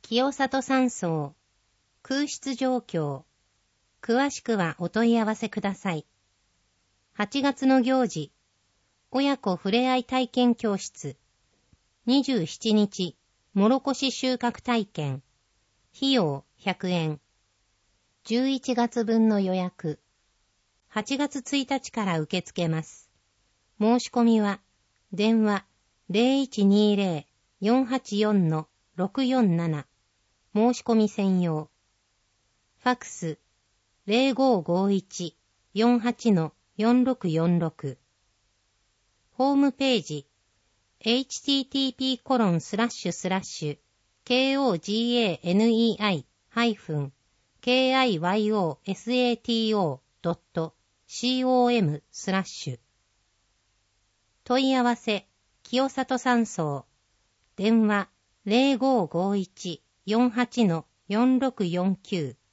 清里山荘、空室状況。詳しくはお問い合わせください。8月の行事、親子ふれあい体験教室。27日、もろこし収穫体験。費用100円。11月分の予約。8月1日から受け付けます。申し込みは、電話 0120-484-647 申し込み専用。ファクス 0551-48-4646。ホームページ http://kogani-kiyosato.com/問い合わせ、清里山荘。電話 0551-48-4649